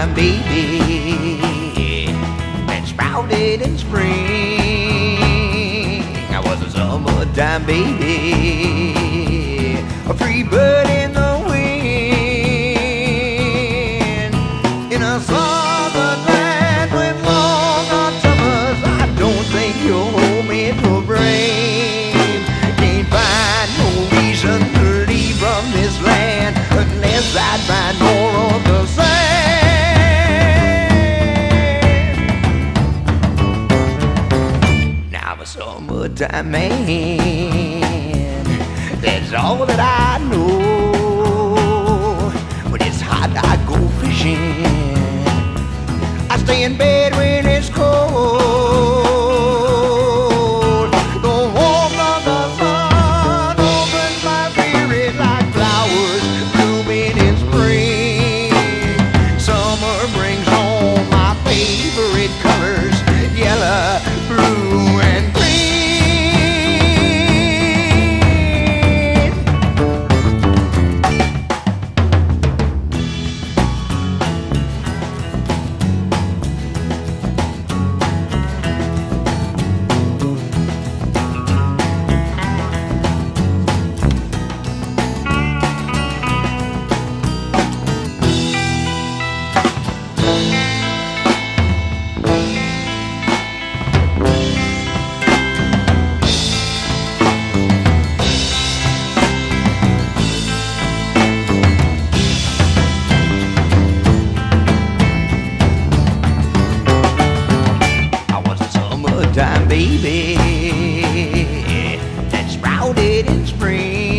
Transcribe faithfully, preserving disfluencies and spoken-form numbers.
summertime baby that sprouted in spring. I was a summertime baby, a free bird in the wind, in a summer land with long hot summers. I don't think you'll hold me to blame. Can't find no reason to leave from this land unless I find more of the same. Now I'm a summertime man, that's all that I know. When it's hot I go fishing, I stay in bed when it's cold. The warmth of the sun opens my spirit like flowers blooming in spring. Summer brings home my favorite colors, yellow, blue, and green. Time baby that sprouted in spring.